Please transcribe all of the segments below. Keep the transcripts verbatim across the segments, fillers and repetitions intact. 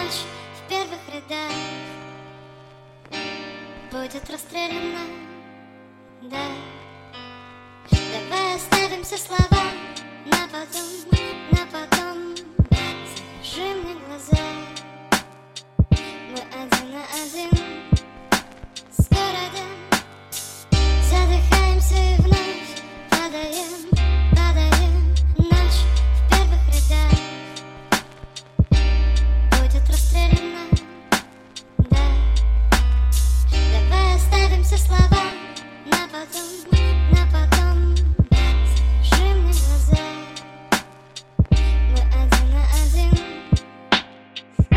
ночь в первых рядах будет расстреляна, да. Давай оставим все слова на потом, на потом. Закружи мне глаза, мы один на один с городом. Задыхаемся и вновь падаем, падаем. Ночь в первых рядах будет расстреляна, да. Давай оставим все слова на потом, на потом. Закружи мне глаза, мы один на один.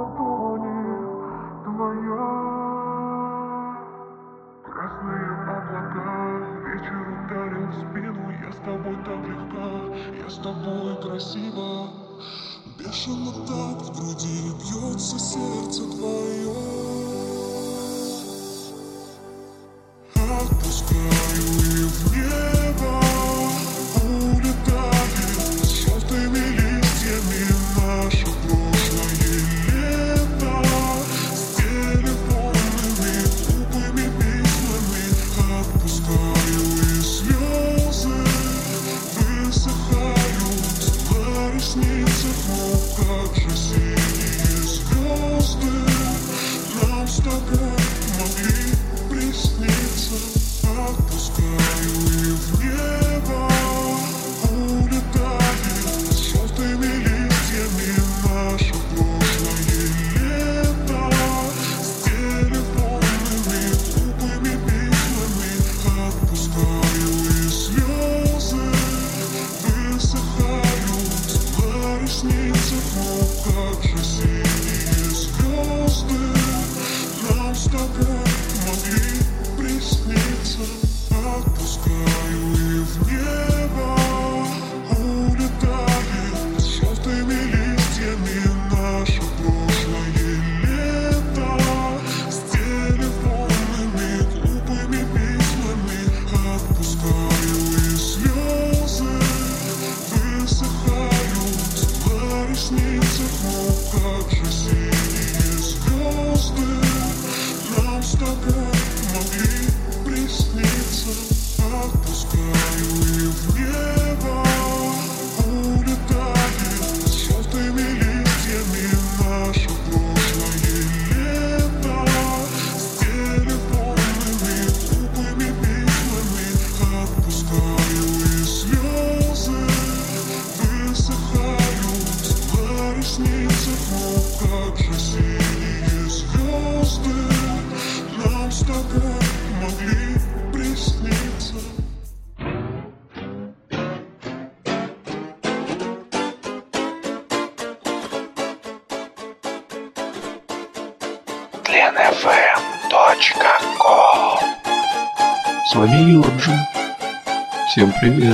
ладони твоя. Красные облака, вечер ударил в спину. Я с тобой так легко, я с тобой красиво. Бешено так в груди бьется сердце твое. Отпускаю и в небо улетает с желтыми листьями наше прошлое лето. С телефонными глупыми письмами отпускаю и слезы высыхают на ресницах. Ну как же синие звезды нам с тобой могли присниться. Отпускаю и в небо улетает с желтыми листьями наше прошлое лето. С телефонными глупыми письмами отпускаю и слезы высыхают на ресницах. Ну как же синие звезды нам с тобой могли присниться. Отпускаю и в небо улетает с желтыми листьями наше прошлое лето. С телефонными глупыми письмами отпускаю и слезы высыхают на ресницах. Ну как же синие звезды нам с тобой могли присниться. Отпускаю и в небо улетает с желтыми листьями наше прошлое лето. С телефонными глупыми письмами отпускаю и слезы высыхают на ресницах. Ну как же синие звезды нам с тобой могли присниться. тлен эф эм точка ком. С вами Юрджин. Всем привет.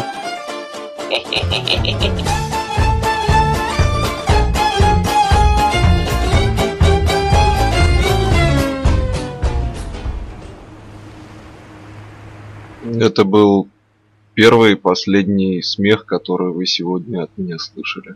Это был первый и последний смех, который вы сегодня от меня слышали.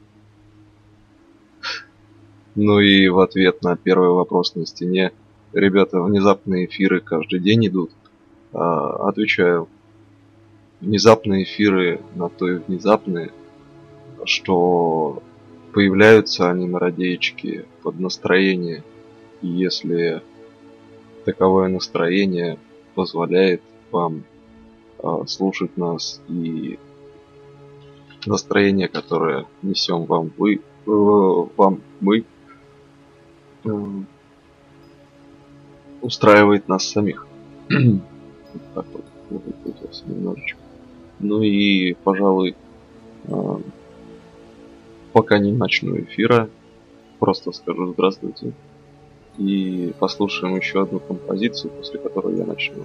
Ну и в ответ на первый вопрос на стене: ребята, внезапные эфиры каждый день идут. А, отвечаю: внезапные эфиры на то и внезапные, что появляются они на радиечке под настроение. И если таковое настроение позволяет вам а, слушать нас, и настроение, которое несем вам вы, э, вам мы, э, устраивает нас самих. Вот так вот, выкрутился немножечко. Ну и, пожалуй, э, пока не начну эфира, просто скажу здравствуйте и послушаем еще одну композицию, после которой я начну.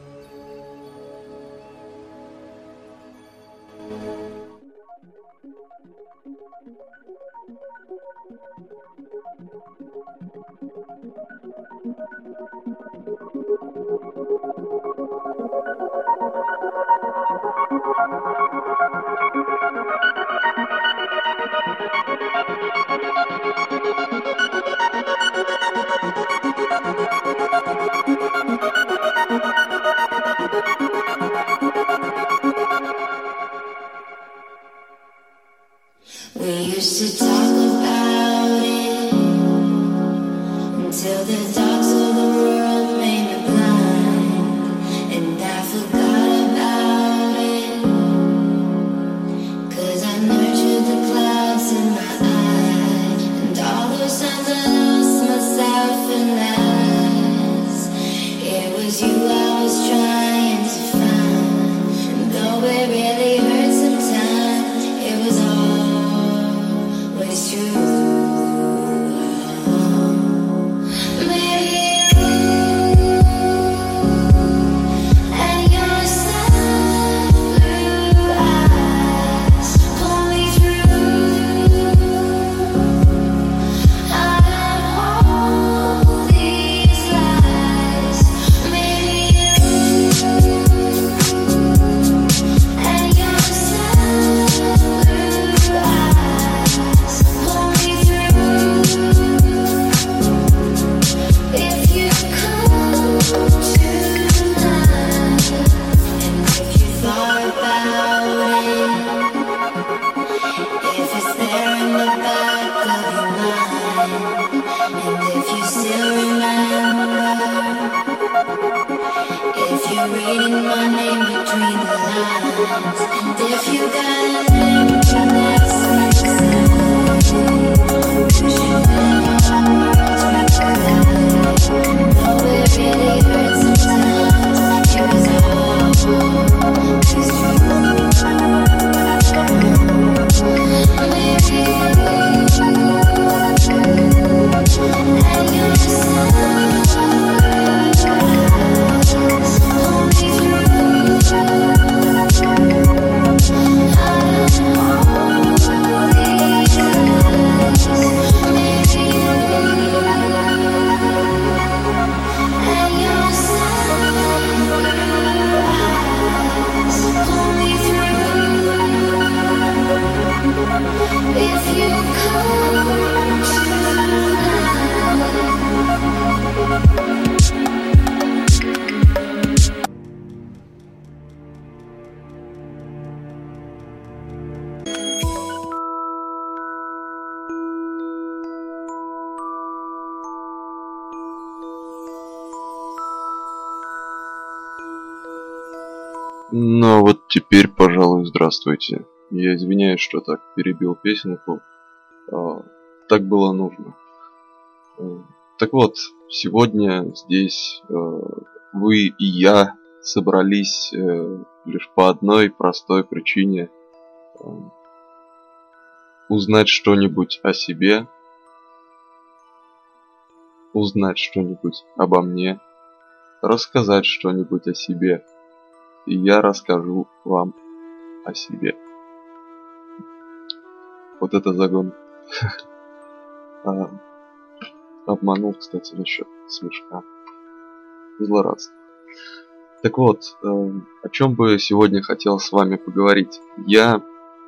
We used to talk about it until the dogs of the world made me blind, and I forgot about it, 'cause I nurtured the clouds in my eyes, and all those times I lost myself in lies. It was you I was trying to find, and though it really hurt sometimes, it was all true. still remember? If you're reading my name between the lines, and if you got an emptiness inside, wish you never words we collide. Though it really hurts sometimes, it was always true. Maybe and your sunrise hold me if you come Ну а вот теперь, пожалуй, здравствуйте. Я извиняюсь, что так перебил песенку. А, так было нужно. А, так вот, сегодня здесь а, вы и я собрались а, лишь по одной простой причине. А, узнать что-нибудь о себе, узнать что-нибудь обо мне, рассказать что-нибудь о себе. И я расскажу вам о себе. Вот это загон. а, обманул, кстати, насчет смешка. Злорадство. Так вот, э, о чем бы сегодня хотел с вами поговорить. Я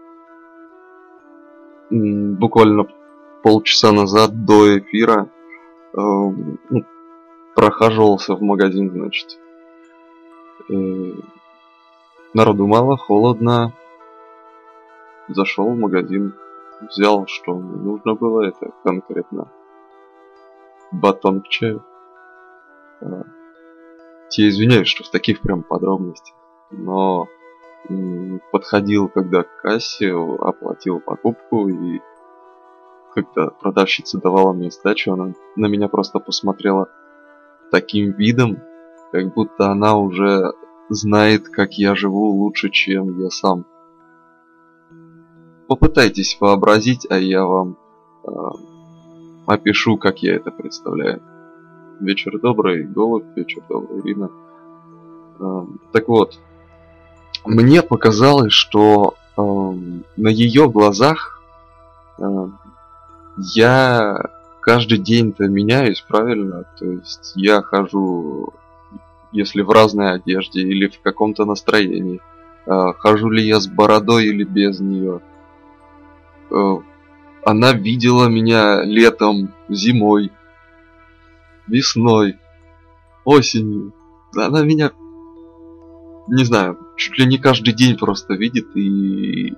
м, буквально полчаса назад до эфира э, ну, прохаживался в магазин, значит. Э, народу мало, холодно. Зашел в магазин, взял, что мне нужно было, это конкретно батон к чаю. А, я извиняюсь, что в таких прям подробностях, но м, подходил когда к кассе, оплатил покупку, и когда продавщица давала мне сдачу, она на меня просто посмотрела таким видом, как будто она уже знает, как я живу лучше, чем я сам. Попытайтесь вообразить, а я вам э, опишу, как я это представляю. Вечер добрый, голубь, вечер добрый, Ирина. Э, так вот, мне показалось, что э, на ее глазах э, я каждый день-то меняюсь, правильно? То есть я хожу, если в разной одежде или в каком-то настроении. Э, хожу ли я с бородой или без нее. Она видела меня летом, зимой, весной, осенью. Она меня, не знаю, чуть ли не каждый день просто видит и...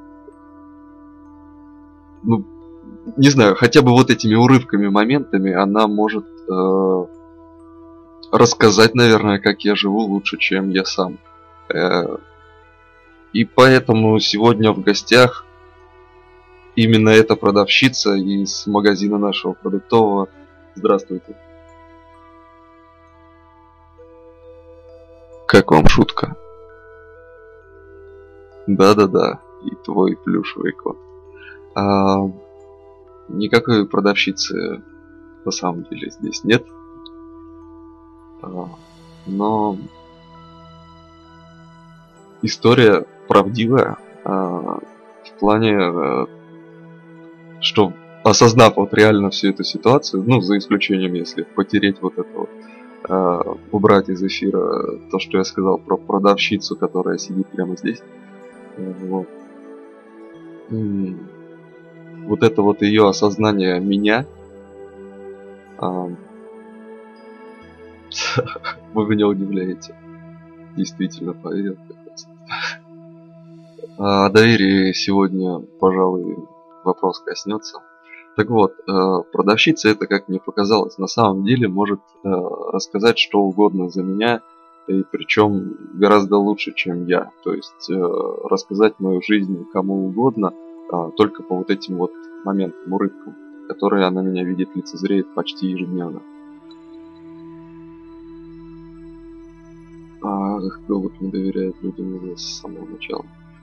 Ну, не знаю, хотя бы вот этими урывками, моментами она может э, рассказать, наверное, как я живу лучше, чем я сам. Э, и поэтому сегодня в гостях именно эта продавщица из магазина нашего продуктового. Здравствуйте. Как вам шутка? Да-да-да, и твой плюшевый кот. А, никакой продавщицы на самом деле здесь нет. А, но история правдивая. А, в плане... А, что, осознав вот реально всю эту ситуацию, ну, за исключением, если потереть вот это вот, э, убрать из эфира то, что я сказал про продавщицу, которая сидит прямо здесь, э, вот. М-м, вот это вот ее осознание меня, э, вы меня удивляете, действительно поверил. О доверии сегодня, пожалуй, вопрос коснется. Так вот, э, продавщица, это, как мне показалось, на самом деле может э, рассказать что угодно за меня, и причем гораздо лучше, чем я. То есть э, рассказать мою жизнь кому угодно, э, только по вот этим вот моментам, урывкам, которые она меня видит, лицезреет почти ежедневно. А голубь не доверяет людям уже с самого начала.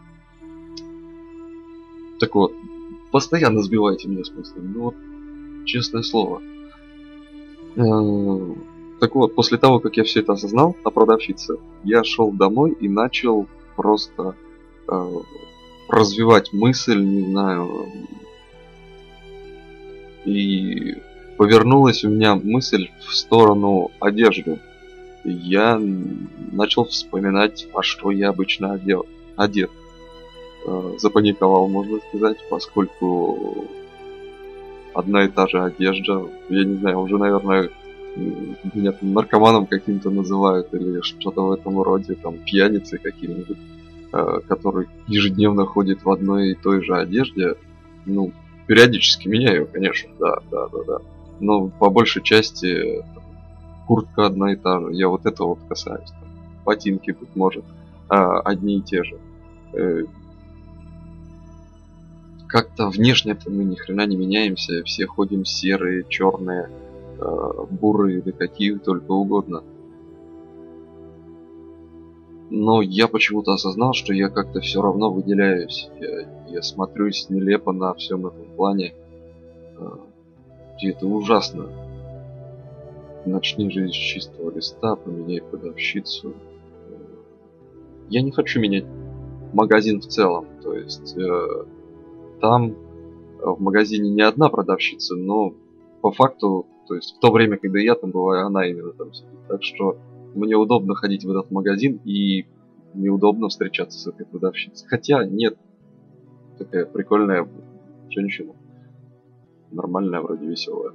Так вот, постоянно сбивайте меня с мыслями. Ну вот, честное слово. Э, Так вот, после того, как я все это осознал о продавщице, я шел домой и начал просто э, развивать мысль, не знаю. И повернулась у меня мысль в сторону одежды. И я начал вспоминать, во что я обычно одел, одет. Э, запаниковал, можно сказать, поскольку одна и та же одежда, я не знаю, уже, наверное, меня там наркоманом каким-то называют или что-то в этом роде, там пьяницей каким-нибудь, э, который ежедневно ходит в одной и той же одежде. Ну, периодически меняю, конечно, да, да, да, да. Но по большей части куртка одна и та же. Я вот это вот касаюсь. Там, ботинки, быть может, э, одни и те же. Э, как-то внешне-то мы ни хрена не меняемся, все ходим серые, черные, бурые или какие только угодно. Но я почему-то осознал, что я как-то все равно выделяюсь. Я, я смотрюсь нелепо на всем этом плане. И это ужасно. Начни жизнь с чистого листа, поменяй продавщицу. Я не хочу менять магазин в целом. То есть э, там в магазине не одна продавщица, но по факту, то есть в то время, когда я там бываю, она именно там сидит. Так что мне удобно ходить в этот магазин и неудобно встречаться с этой продавщицей. Хотя нет, такая прикольная женщина. Нормальная, вроде веселая.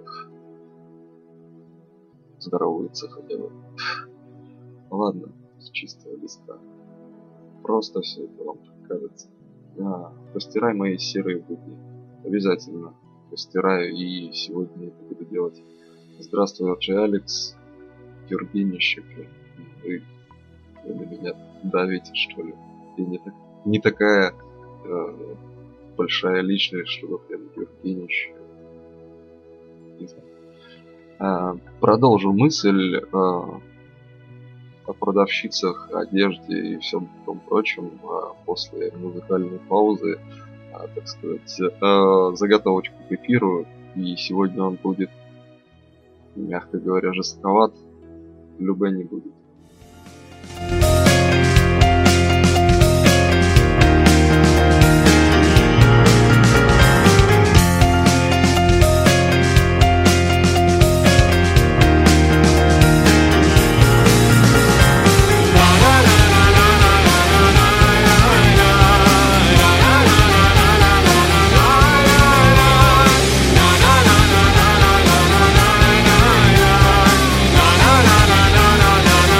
Здоровается хотя бы. Ладно, с чистого листа. Просто все это вам так кажется. А, постирай мои серые будни. Обязательно постираю, и сегодня это буду делать. Здравствуй, Арчи Алекс. Евгенищик. Вы, вы на меня давите, что ли? Я не, так, не такая э, большая личность, чтобы прям Евгенищик. Не знаю. А, продолжу мысль э, о продавщицах, одежде и всем том прочем а после музыкальной паузы, а, так сказать, а, заготовочку к эфиру. И сегодня он будет, мягко говоря, жестковат. Любэ не будет. Na na na na na na na na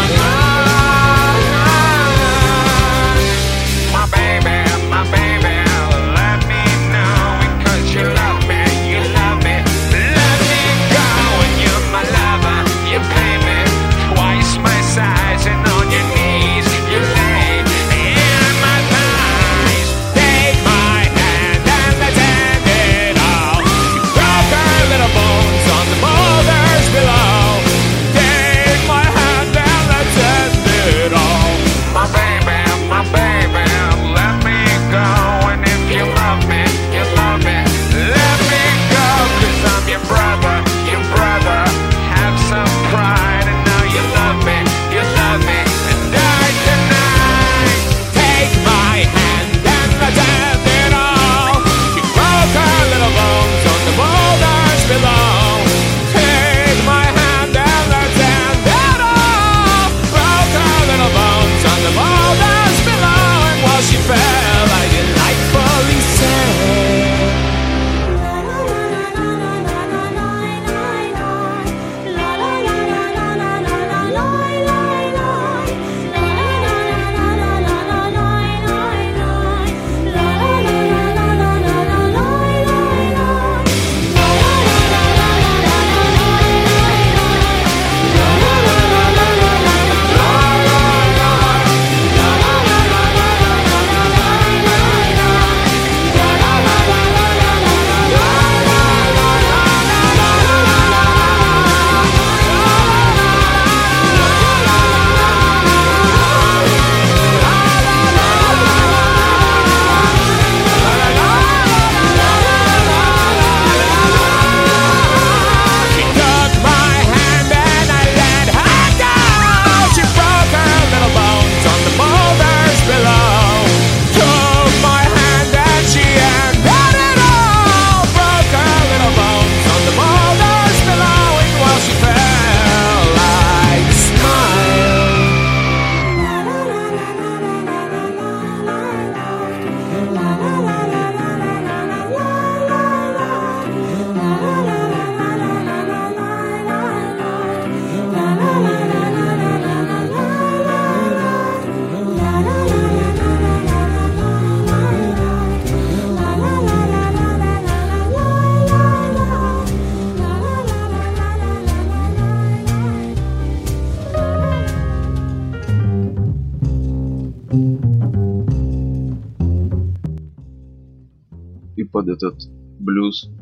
под этот блюз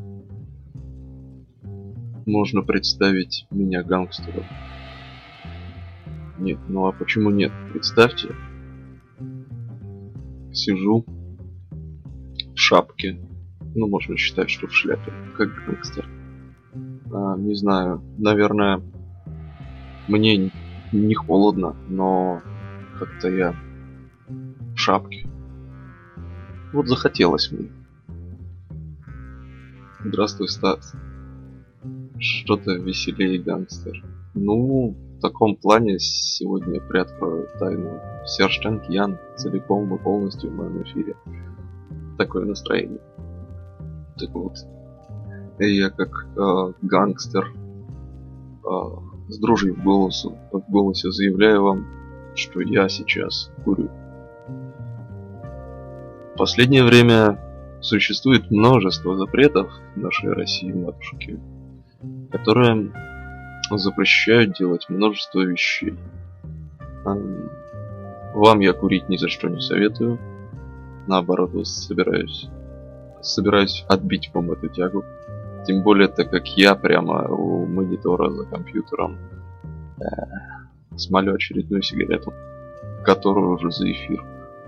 можно представить меня гангстером. Нет, ну а почему нет? Представьте, сижу в шапке, ну можно считать, что в шляпе, как гангстер. А, не знаю, наверное, мне не холодно, но как-то я в шапке. Вот захотелось мне. Здравствуй, Стас. Что-то веселее, гангстер. Ну, в таком плане сегодня приоткрою тайну. Серж Танкьян целиком и полностью в моем эфире. Такое настроение. Так вот, я как э, гангстер э, с дрожью в голосу, в голосе заявляю вам, что я сейчас курю. В последнее время существует множество запретов в нашей России, матушки, которые запрещают делать множество вещей. Вам я курить ни за что не советую. Наоборот, собираюсь, собираюсь отбить вам эту тягу. Тем более, так как я прямо у монитора за компьютером э, смолю очередную сигарету, которую уже за эфир.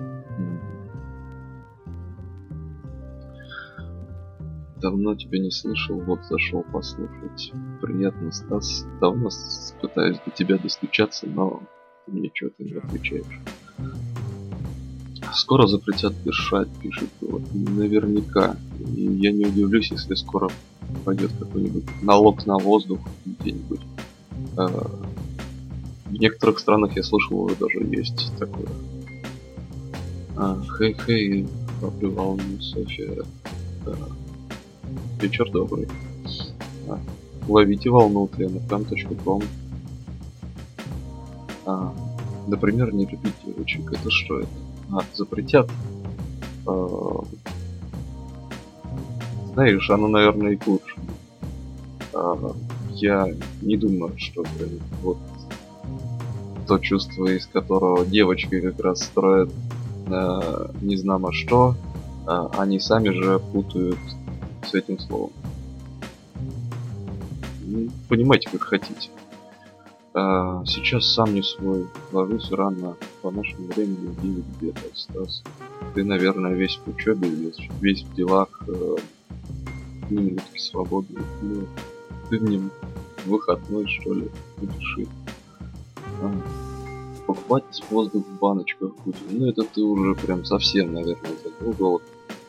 Давно тебя не слышал, вот зашел послушать. Приятно, Стас. Давно пытаюсь до тебя достучаться, но ты мне что-то не отвечаешь. Скоро запретят дышать, пишет вот, наверняка. И я не удивлюсь, если скоро пойдет какой-нибудь налог на воздух где-нибудь. В некоторых странах я слышал, уже даже есть такое. Хей-хей, попливал мне София. Вечер добрый. А, ловите волну тэ эн эф эм точка ком. А, например, не любить девочек. Это что это? А, запретят. А, знаешь, оно, наверное, и к лучшему. А, я не думаю, что прям, вот то чувство, из которого девочки как раз строят а, не знамо что, а, они сами же путают с этим словом. Понимаете, как хотите. А, сейчас сам не свой. Ложусь рано. По нашему времени девять где-то. Стас, ты, наверное, весь в учебе, весь, весь в делах. Э, ни минутки свободны. Ну, ты мне выходной, что ли, напиши. А, покупать воздух в баночках будем. Ну, это ты уже прям совсем, наверное, забыл голод.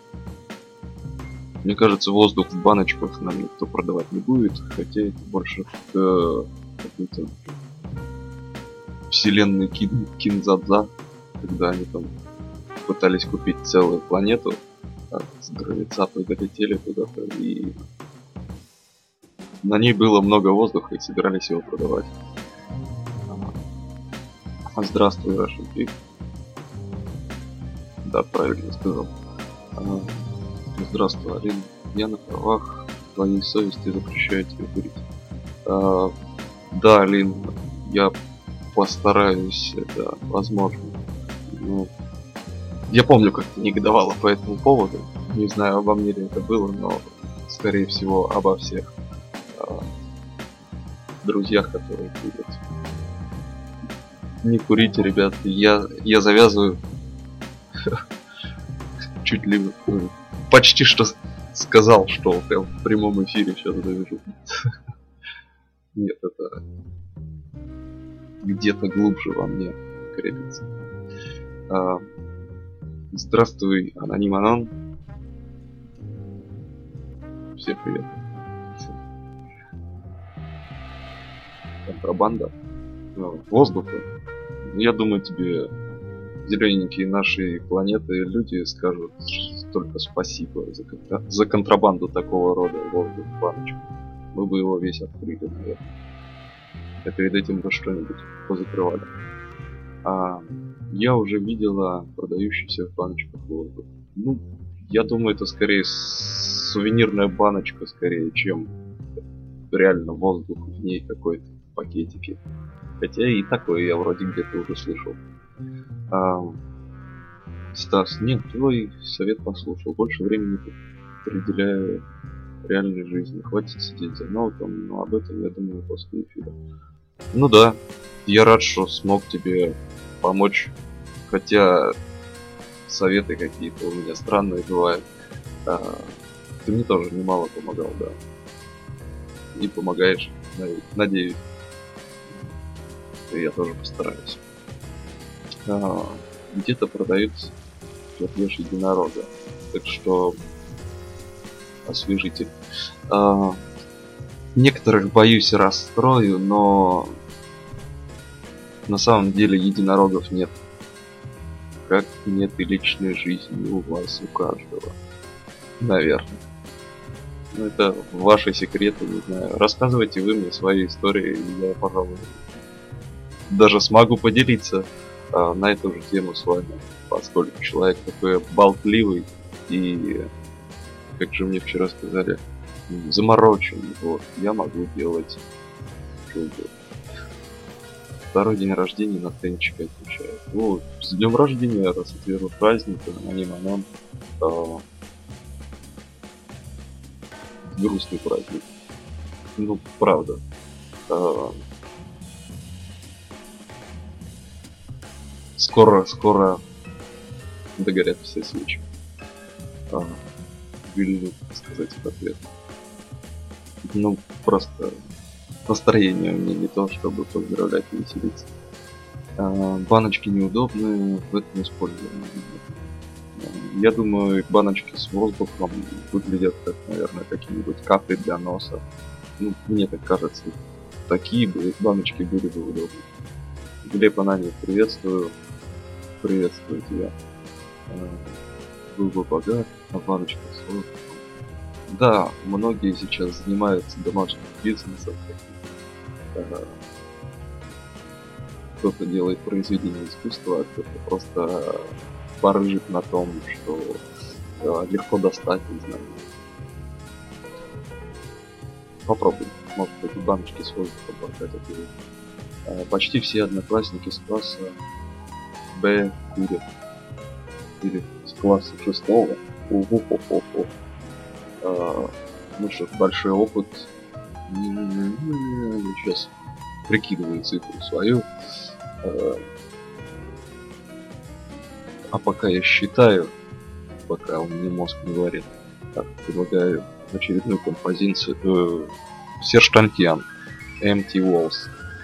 Мне кажется, воздух в баночках нам никто продавать не будет, хотя это больше э, какой-то вселенной кин Кинзадза, когда они там пытались купить целую планету, а с гравицапой долетели куда-то, и на ней было много воздуха, и собирались его продавать. А, здравствуй, Russian Pig. Да, правильно сказал. А, здравствуй, Алин. Я на правах твоей совести запрещаю тебе курить. А, да, Алин, я постараюсь, это возможно. Ну, я помню, как ты негодовала по этому поводу. Не знаю, обо мне ли это было, но скорее всего обо всех а, друзьях, которые курят. Не курите, ребят. Я, я завязываю чуть ли почти что сказал, что прям в прямом эфире сейчас завяжу. Нет, это где-то глубже во мне крепится. А, здравствуй, Аноним Анон. Всем привет. Контрабанда. Воздуха. Я думаю, тебе зелененькие нашей планеты люди скажут только спасибо за, контра... за контрабанду такого рода воздух в баночку. Мы бы его весь открыли, наверное. А перед этим бы что-нибудь позакрывали. А я уже видела продающийся в баночках воздух. Ну, я думаю, это скорее сувенирная баночка, скорее, чем реально воздух в ней какой-то в пакетике. Хотя и такое я вроде где-то уже слышал. А, Стас, нет, твой совет послушал. Больше времени определяю реальной жизни. Хватит сидеть за ноутом, но об этом я думаю после эфира. Ну да, я рад, что смог тебе помочь, хотя советы какие-то у меня странные бывают. А, ты мне тоже немало помогал, да. И помогаешь, надеюсь. И я тоже постараюсь. А, где-то продаются червеж единорога, так что освежитель. А, некоторых, боюсь, расстрою, но на самом деле единорогов нет. Как нет и личной жизни у вас, у каждого. Наверное. Ну, это ваши секреты, не знаю. Рассказывайте вы мне свои истории, и я, пожалуй, даже смогу поделиться а, на эту же тему с вами, поскольку человек такой болтливый и, как же мне вчера сказали, замороченный. Вот, я могу делать что угодно. Второй день рождения на Тенчика отмечаю. Вот, с днем рождения, раз это первый праздник, аним-анам. А, грустный праздник. Ну, правда. А, скоро, скоро догорят все свечи. А, вильну сказать в ответ. Ну, просто настроение у меня не то, чтобы поздравлять и веселиться. А, баночки неудобные, в этом использовании. Я думаю, баночки с воздухом выглядят как, наверное, какие-нибудь капли для носа. Ну, мне так кажется, такие бы баночки были бы удобны. Глеб Ананьев, приветствую. Приветствую тебя. Был бы богат, а баночка с воздухом. Да, многие сейчас занимаются домашним бизнесом. Кто-то делает произведение искусства, а кто-то просто порыжит на том, что э, легко достать, не знаю. Попробуй. Может быть, и баночки с воздухом прокатят. Э, почти все одноклассники с класса Б курят. Или с класса шестого. О-хо-хо-хо-хо. Э, ну что ж, большой опыт. Сейчас прикидываю цифру свою. Э, А пока я считаю, пока у меня мозг не говорит, так, предлагаю очередную композицию. Э, Серж Танкиан, Empty Walls.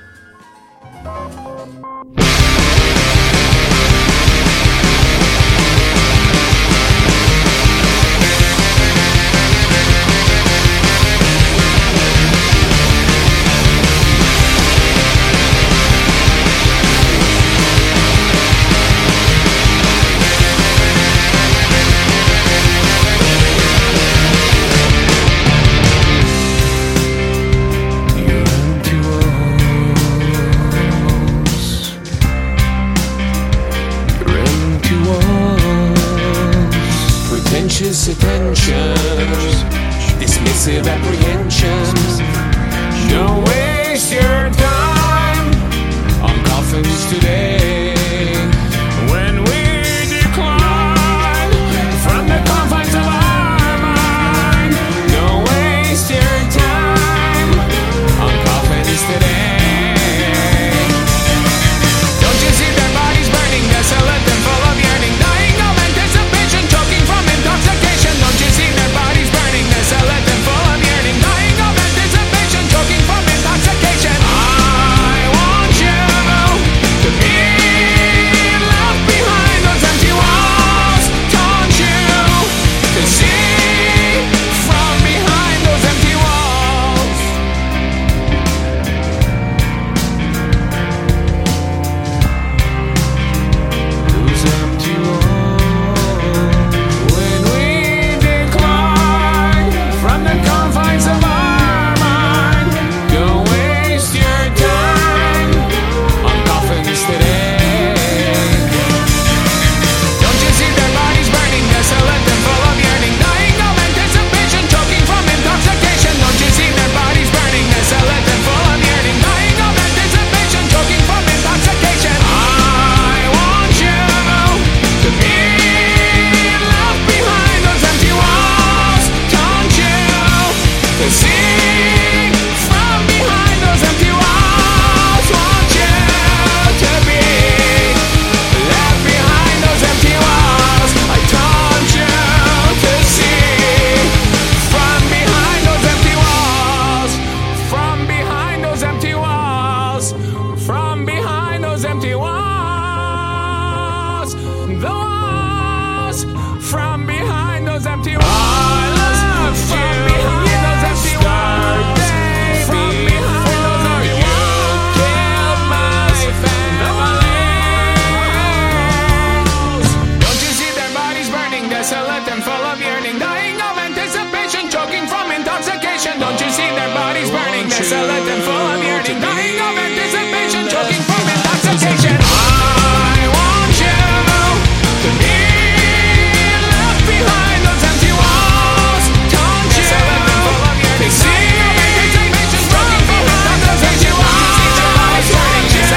Attentions, dismissive apprehensions. Don't waste your time on coffins today. When we decline from the confines of our mind, don't waste your time on coffins today. Don't you see their bodies burning, desolate and full of yearning, dying of anticipation, choking from intoxication. Don't you see their bodies burning, desolate and full of yearning? I'm dying of anticipation, choking from intoxication. I want you to be left behind those empty walls. Don't you? They see anticipation, choking from intoxication. Don't you?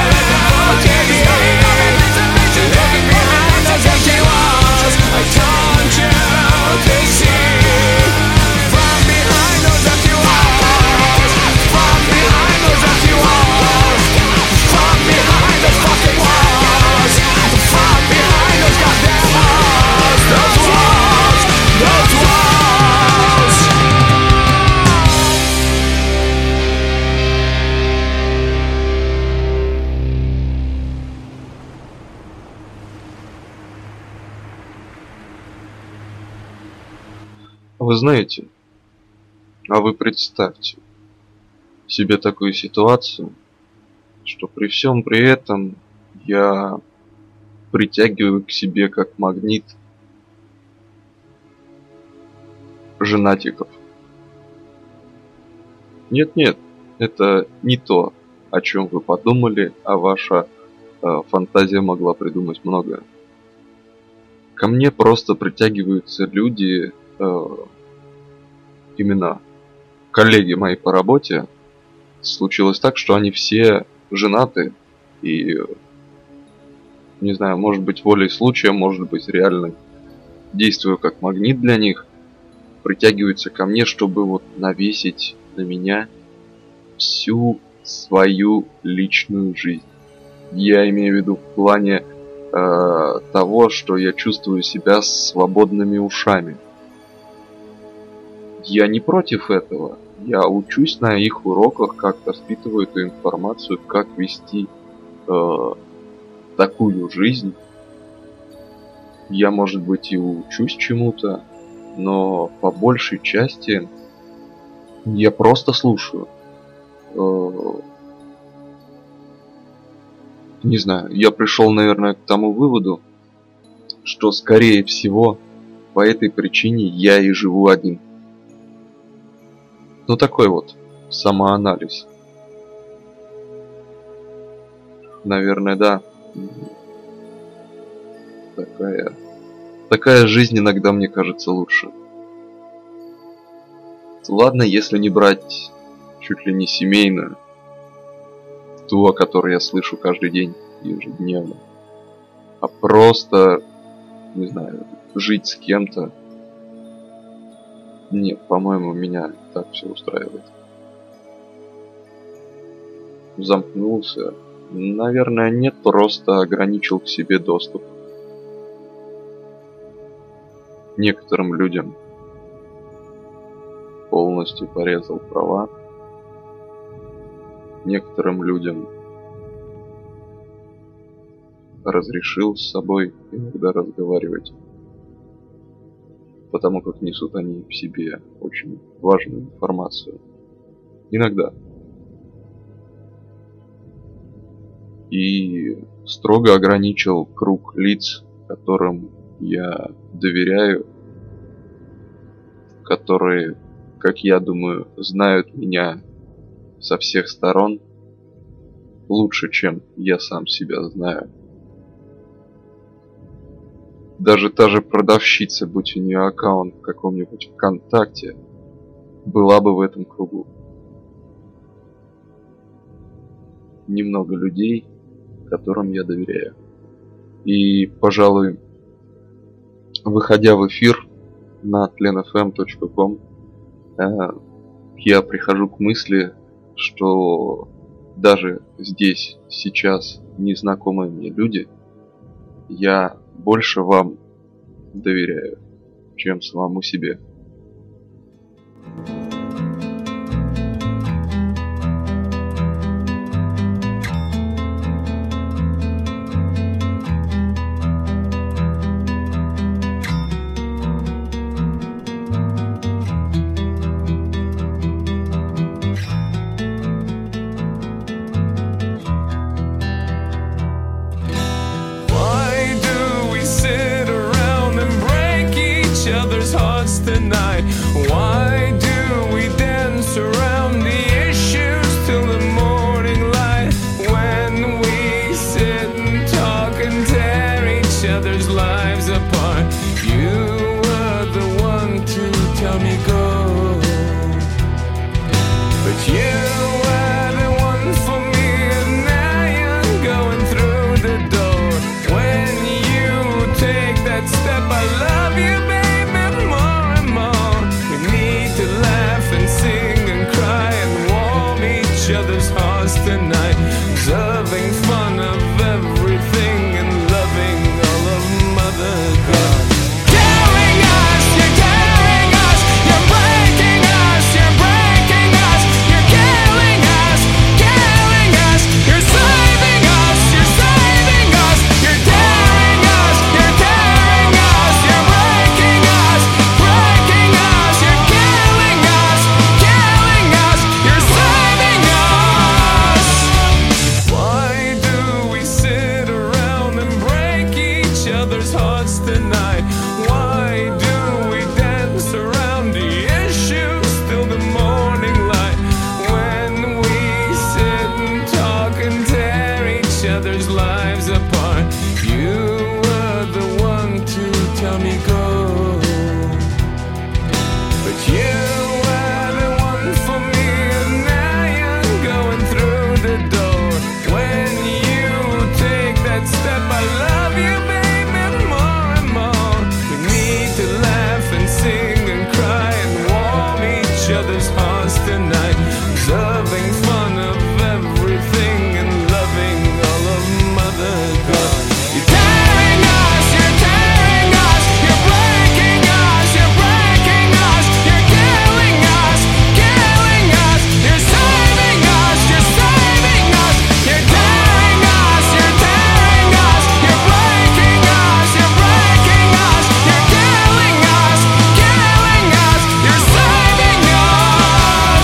Looking behind those empty walls. I told you to see from behind those empty walls. From behind those empty walls. From behind those fucking walls. From behind those goddamn walls. Those walls. Those walls. Вы знаете, а вы представьте себе такую ситуацию, что при всем при этом я притягиваю к себе как магнит женатиков. Нет-нет, это не то, о чем вы подумали, а ваша э, фантазия могла придумать многое. Ко мне просто притягиваются люди, э, именно коллеги мои по работе. Случилось так, что они все женаты и, не знаю, может быть волей случая, может быть реально действую как магнит для них, притягиваются ко мне, чтобы вот навесить на меня всю свою личную жизнь. Я имею в виду в плане э, того, что я чувствую себя с свободными ушами. Я не против этого. Я учусь на их уроках, как-то впитываю эту информацию, как вести э, такую жизнь. Я, может быть, и учусь чему-то, но по большей части я просто слушаю. Э, не знаю, я пришел, наверное, к тому выводу, что, скорее всего, по этой причине я и живу один. Ну, такой вот самоанализ. Наверное, да. Такая, такая жизнь иногда, мне кажется, лучше. Ладно, если не брать чуть ли не семейную, ту, о которой я слышу каждый день, ежедневно, а просто, не знаю, жить с кем-то. Нет, по-моему, меня так все устраивает. Замкнулся. Наверное, нет, просто ограничил к себе доступ. Некоторым людям полностью порезал права. Некоторым людям разрешил с собой иногда разговаривать, потому как несут они в себе очень важную информацию. Иногда. И строго ограничил круг лиц, которым я доверяю, которые, как я думаю, знают меня со всех сторон лучше, чем я сам себя знаю. Даже та же продавщица, будь у нее аккаунт в каком-нибудь ВКонтакте, была бы в этом кругу. Немного людей, которым я доверяю. И, пожалуй, выходя в эфир на тлен эф эм точка ком, я прихожу к мысли, что даже здесь, сейчас, незнакомые мне люди, я больше вам доверяю, чем самому себе. Tonight, why do we dance around the issues till the morning? night, observing fun of everything and loving all of Mother God. Tearing us, you're tearing us, you're breaking us, you're breaking us, you're killing us, killing us, you're saving us, you're saving us, you're tearing us, you're tearing us, you're breaking us, breaking us, you're killing us, killing us, you're saving us. Why do we sit around and break each other's hearts tonight? Why do we dance around the issues till the morning light? When we sit and talk and tear each other's lives apart, you were the one to tell me go, but you were the one for me, and now you're going through the door. When you take that step, I love you, baby, more and more. We need to laugh and sing and cry and warm each other's hearts tonight, observing fun of everything and loving all of Mother God. You're tearing us, you're tearing us, you're breaking us, you're breaking us, you're killing us, killing us, you're saving us, you're saving us, you're tearing us, you're tearing us, you're breaking us, you're breaking us, you're killing us, killing us, you're saving us.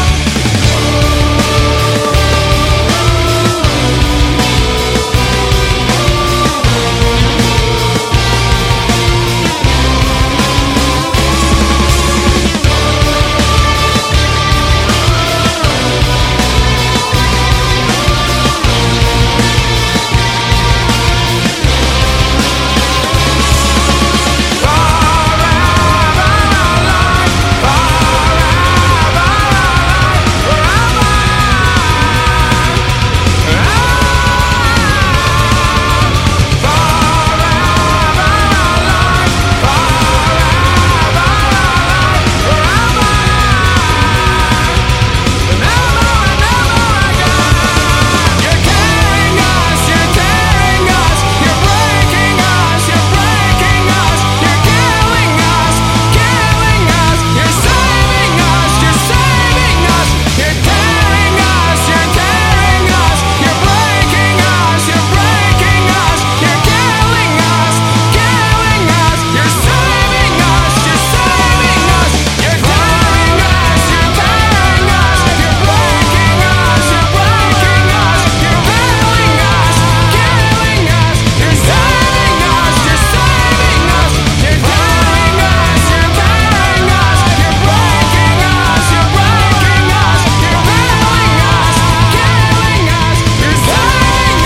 You're tearing us, you're tearing us, you're breaking us, you're breaking us, you're killing us, killing us, you're saving us, you're saving us, you're tearing us, you're tearing us, you're breaking us, you're breaking us, you're killing us, killing us, you're saving us, you're saving us, you're tearing us, you're tearing us, you're breaking us, you're breaking us, you're killing us, killing us, you're saving us, you're saving us, you're tearing us, you're tearing us, you're breaking us, you're breaking us, you're killing us, killing us, you're saving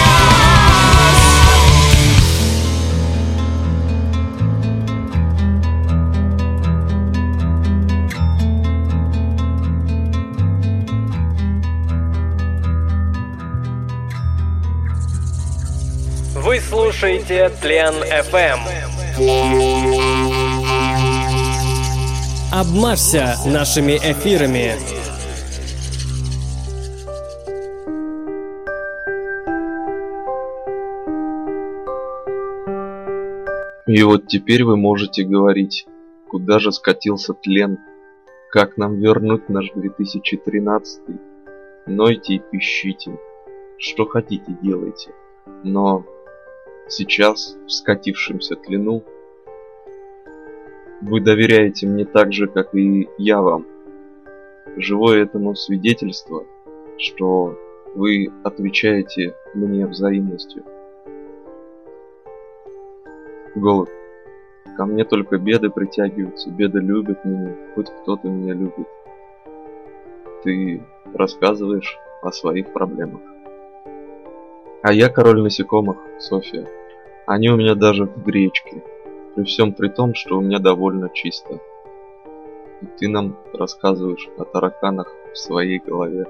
us. Вы слушаете Тлен эф эм. Обмажься нашими эфирами. И вот теперь вы можете говорить, куда же скатился тлен, как нам вернуть наш две тысячи тринадцатый. Нойте и пищите, что хотите делайте, но сейчас, в скатившемся тлену, вы доверяете мне так же, как и я вам. Живое этому свидетельство, что вы отвечаете мне взаимностью. Голубь, ко мне только беды притягиваются, беды любят меня, хоть кто-то меня любит. Ты рассказываешь о своих проблемах. А я король насекомых, Софья. Они у меня даже в гречке, при всем при том, что у меня довольно чисто. И ты нам рассказываешь о тараканах в своей голове.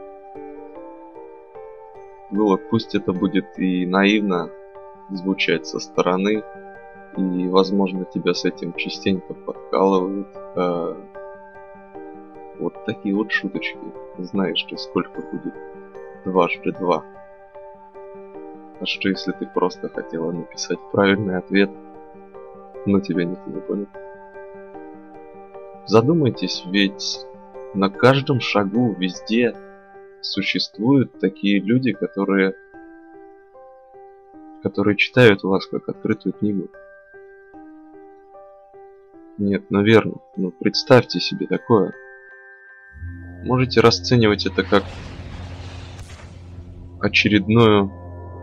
Голубь, пусть это будет и наивно звучать со стороны, и, возможно, тебя с этим частенько подкалывают. А вот такие вот шуточки. Знаешь ты, сколько будет дважды два. А что если ты просто хотела написать правильный ответ, но тебя никто не понял? Задумайтесь, ведь на каждом шагу, везде существуют такие люди, которые, которые читают вас как открытую книгу. Нет, наверное, ну представьте себе такое. Можете расценивать это как очередную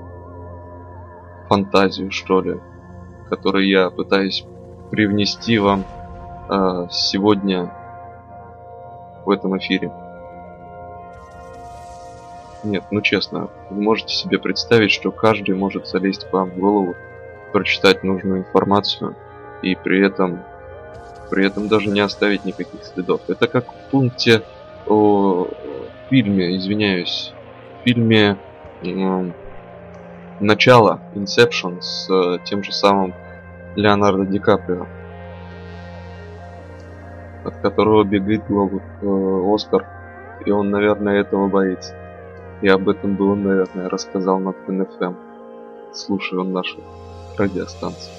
фантазию, что ли, которую я пытаюсь привнести вам э, сегодня в этом эфире. Нет, ну честно, вы можете себе представить, что каждый может залезть к вам в голову, прочитать нужную информацию и при этом при этом даже не оставить никаких следов. Это как в пункте о фильме, извиняюсь, в фильме э, «Начало», Inception, с э, тем же самым Леонардо Ди Каприо, от которого бегает глобус, э, Оскар, и он, наверное, этого боится. И об этом бы он, наверное, рассказал на эн эф эм, слушая он нашу радиостанцию.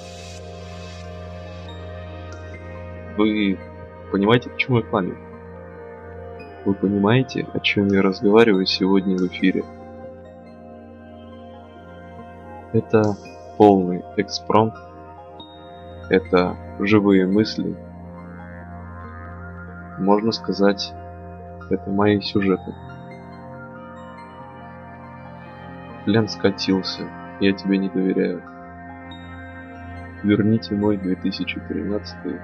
Вы понимаете, почему я кланю? Вы понимаете, о чем я разговариваю сегодня в эфире? Это полный экспромт, это живые мысли. Можно сказать, это мои сюжеты. Плен скатился, я тебе не доверяю. Верните мой две тысячи тринадцатый.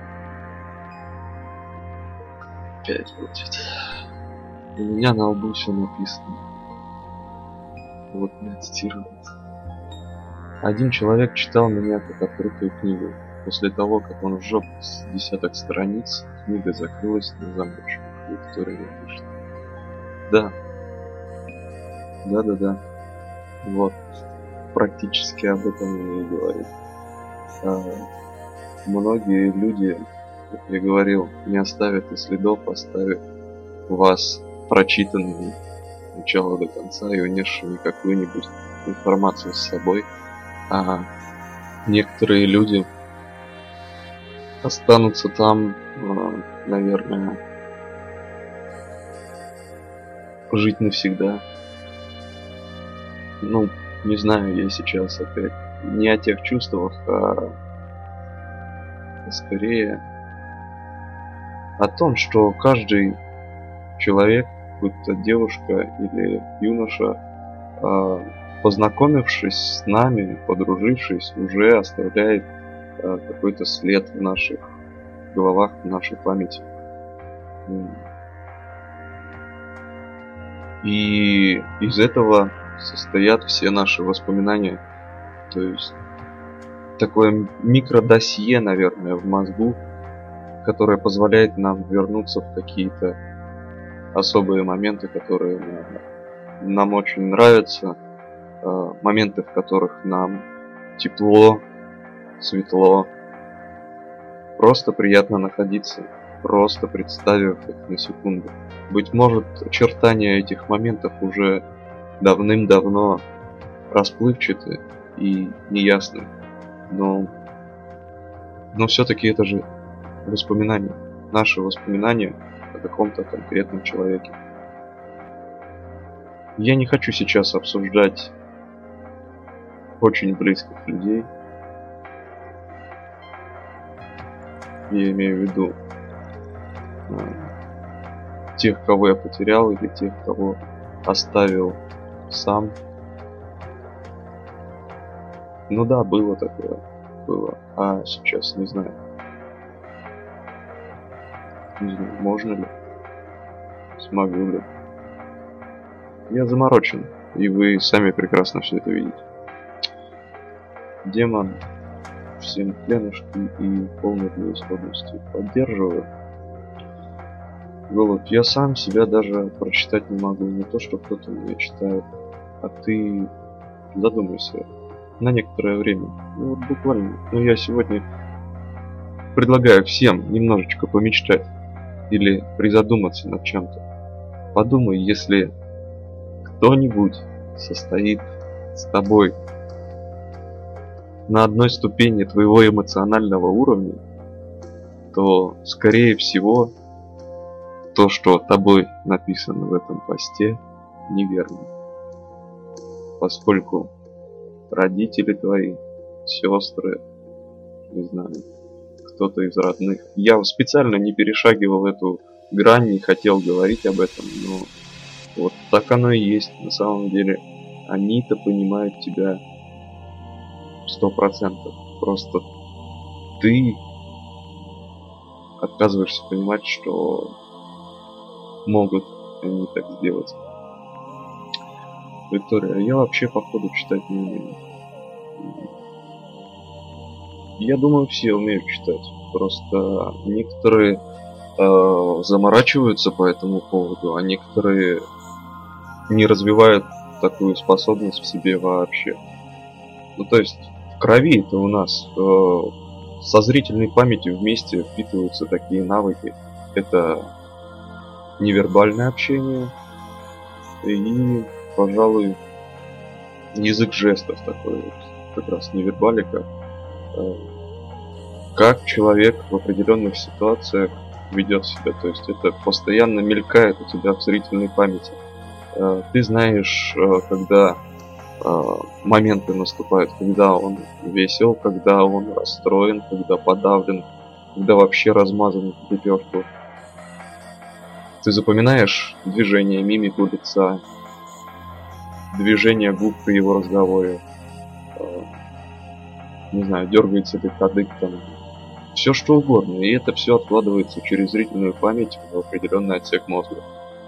Опять будет. У меня на лбу все написано. Вот не цитировать. Один человек читал меня как открытую книгу. После того, как он сжег с десяток страниц, книга закрылась на замочек. Виктория напишет. Да. Да-да-да. Вот. Практически об этом и говорит. А, многие люди, как я говорил, не оставят и следов, оставив вас прочитанным от начала до конца и унесшими какую-нибудь информацию с собой. А некоторые люди останутся там, наверное, жить навсегда. Ну, не знаю, я сейчас опять не о тех чувствах, а скорее о том, что каждый человек, будь то девушка или юноша, познакомившись с нами, подружившись, уже оставляет какой-то след в наших головах, в нашей памяти. И из этого состоят все наши воспоминания. То есть такое микродосье, наверное, в мозгу, которое позволяет нам вернуться в какие-то особые моменты, которые нам очень нравятся, моменты, в которых нам тепло, светло, просто приятно находиться, просто представив их на секунду. Быть может, очертания этих моментов уже давным-давно расплывчаты и неясны, но, но все-таки это же воспоминания, наши воспоминания о каком-то конкретном человеке. Я не хочу сейчас обсуждать очень близких людей. Я имею в виду э, тех, кого я потерял, или тех, кого оставил сам. Ну да, было такое. Было. А сейчас не знаю. Не знаю, можно ли? Смогу ли? Я заморочен. И вы сами прекрасно все это видите. Демон, всем пленушки и полной неисходности. Поддерживаю. Голубь, я сам себя даже прочитать не могу. Не то, что кто-то меня читает. А ты задумайся на некоторое время. Ну вот буквально. Ну я сегодня предлагаю всем немножечко помечтать. Или призадуматься над чем-то. Подумай, если кто-нибудь состоит с тобой на одной ступени твоего эмоционального уровня, то, скорее всего, то, что тобой написано в этом посте, неверно. Поскольку родители твои, сестры, не знаю, кто-то из родных. Я специально не перешагивал эту грань, не хотел говорить об этом, но вот так оно и есть. На самом деле, они-то понимают тебя сто процентов. Просто ты отказываешься понимать, что могут они так сделать. Виктория, я вообще походу читать не умею. Я думаю, все умеют читать. Просто некоторые э, заморачиваются по этому поводу, а некоторые не развивают такую способность в себе вообще. Ну, то есть в крови это у нас э, со зрительной памятью вместе впитываются такие навыки. Это невербальное общение и, пожалуй, язык жестов такой вот, как раз невербалика. Как человек в определенных ситуациях ведет себя. То есть это постоянно мелькает у тебя в зрительной памяти. Ты знаешь, когда моменты наступают, когда он весел, когда он расстроен, когда подавлен, когда вообще размазан в лепешку. Ты запоминаешь движение, мимику лица, движение губ при его разговоре. Не знаю, дергается ли кадык там. Все что угодно. И это все откладывается через зрительную память в определенный отсек мозга.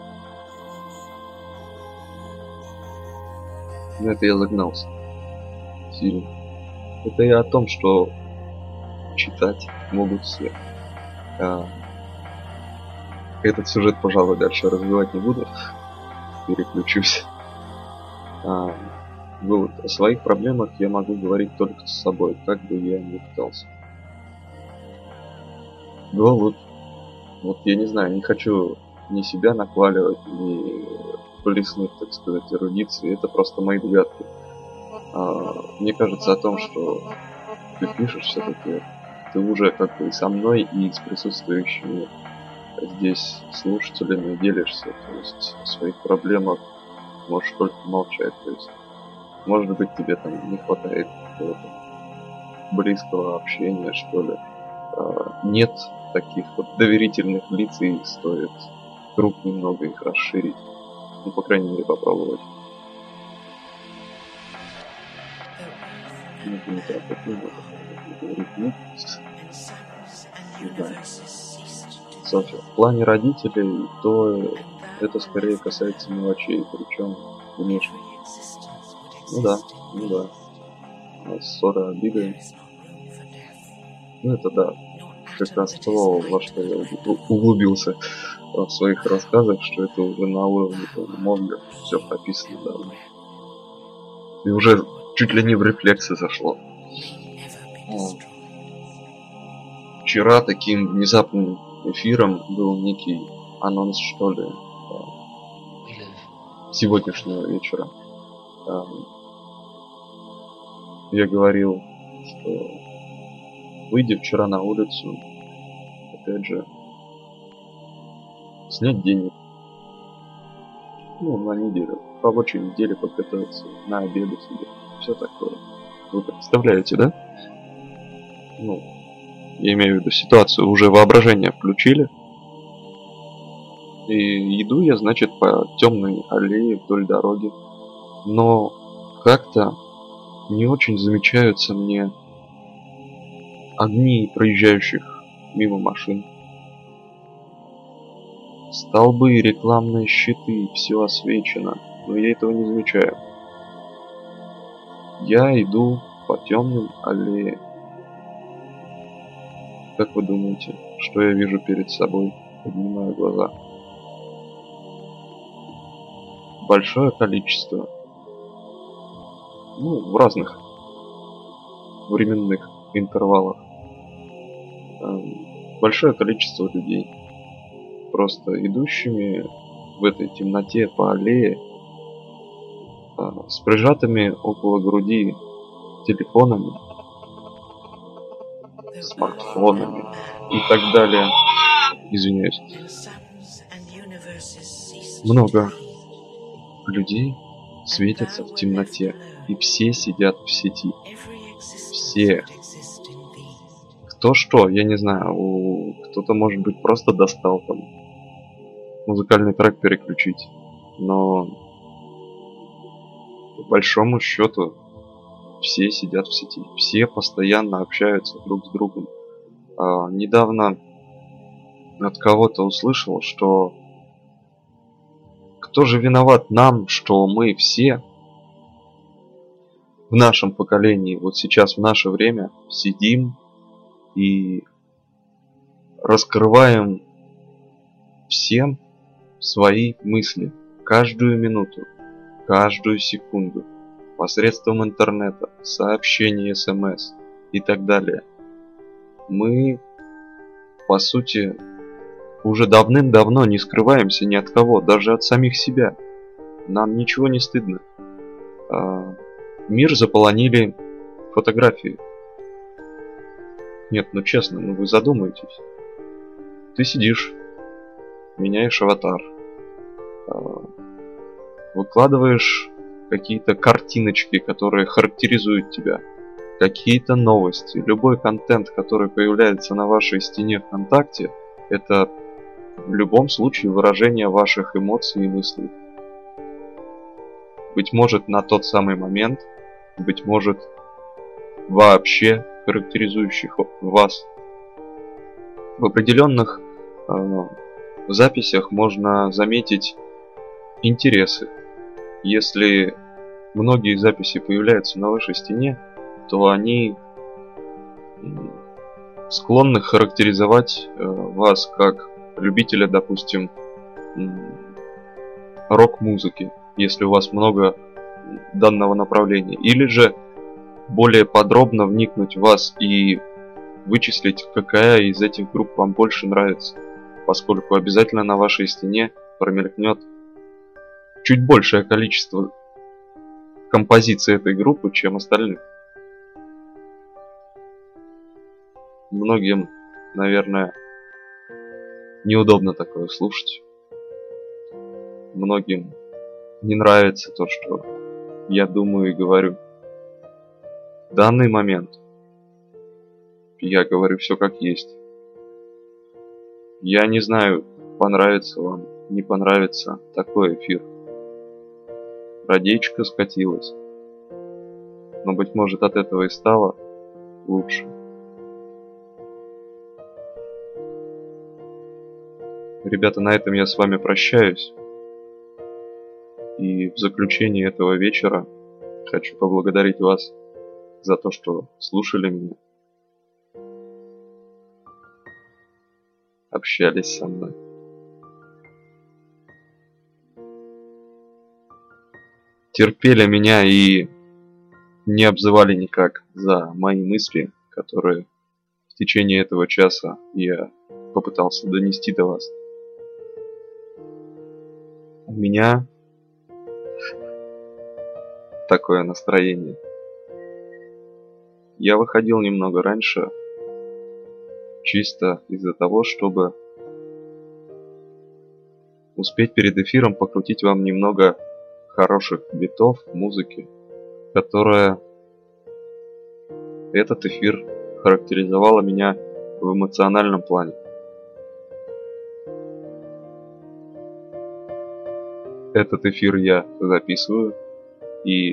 На это я загнался. Сильно. Это я о том, что читать могут все. А... Этот сюжет, пожалуй, дальше развивать не буду. Переключусь. А... Вот, о своих проблемах я могу говорить только с собой, как бы я ни пытался. Ну вот, вот я не знаю, не хочу ни себя нахваливать, ни блеснуть, так сказать, эрудиции. Это просто мои догадки. А, мне кажется о том, что ты пишешь все-таки, ты уже как бы и со мной, и с присутствующими здесь слушателями делишься. То есть о своих проблемах можешь только молчать. То есть может быть, тебе там не хватает какого-то близкого общения, что ли. А, нет таких вот доверительных лиц, и стоит круг немного их расширить. Ну, по крайней мере, попробовать. Ну, это не так, это не говорить. Ну, не знаю. Софья, в плане родителей, то это скорее касается мелочей, причем внешних. Ну да, ну да. Ссора, обиды. Ну это да. Как раз то, во что я углубился в своих рассказах, что это уже на уровне мозга все прописано давно. И уже чуть ли не в рефлексы зашло. Вчера таким внезапным эфиром был некий анонс, что ли, сегодняшнего вечера. Я говорил, что выйдя вчера на улицу, опять же, снять денег. Ну, на неделю. В рабочей неделе подготовиться, на обеды себе. Все такое. Вы представляете, да? Ну, я имею в виду ситуацию. Уже воображение включили. И иду я, значит, по темной аллее вдоль дороги. Но как-то не очень замечаются мне огни проезжающих мимо машин. Столбы, рекламные щиты, все освещено, но я этого не замечаю. Я иду по темным аллеям. Как вы думаете, что я вижу перед собой? Поднимаю глаза. Большое количество, ну, в разных временных интервалах, большое количество людей, просто идущими в этой темноте по аллее, с прижатыми около груди телефонами, смартфонами и так далее. Извиняюсь. Много людей светятся в темноте, и все сидят в сети. Все. Кто что, я не знаю. У... Кто-то, может быть, просто достал там музыкальный трек переключить. Но по большому счету все сидят в сети. Все постоянно общаются друг с другом. А, недавно от кого-то услышал, что кто же виноват нам, что мы все в нашем поколении, вот сейчас в наше время, сидим и раскрываем всем свои мысли каждую минуту, каждую секунду посредством интернета, сообщений, смс и так далее. Мы, по сути, уже давным-давно не скрываемся ни от кого, даже от самих себя. Нам ничего не стыдно. Мир заполонили фотографии. Нет, ну честно, ну вы задумаетесь. Ты сидишь, меняешь аватар, выкладываешь какие-то картиночки, которые характеризуют тебя, какие-то новости, любой контент, который появляется на вашей стене ВКонтакте, это в любом случае выражение ваших эмоций и мыслей. Быть может, на тот самый момент, быть может, вообще характеризующих вас. В определенных э, записях можно заметить интересы. Если многие записи появляются на вашей стене, то они склонны характеризовать э, вас как любителя, допустим, рок-музыки, если у вас много данного направления, или же более подробно вникнуть в вас и вычислить, какая из этих групп вам больше нравится, поскольку обязательно на вашей стене промелькнет чуть большее количество композиций этой группы, чем остальных. Многим, наверное, неудобно такое слушать. Многим не нравится то, что я думаю и говорю. В данный момент я говорю все как есть. Я не знаю, понравится вам, не понравится такой эфир. Радейчика скатилась. Но, быть может, от этого и стало лучше. Ребята, на этом я с вами прощаюсь. И в заключение этого вечера хочу поблагодарить вас за то, что слушали меня, общались со мной. Терпели меня и не обзывали никак за мои мысли, которые в течение этого часа я попытался донести до вас. У меня такое настроение. Я выходил немного раньше, чисто из-за того, чтобы успеть перед эфиром покрутить вам немного хороших битов, музыки, которая этот эфир характеризовала меня в эмоциональном плане. Этот эфир я записываю и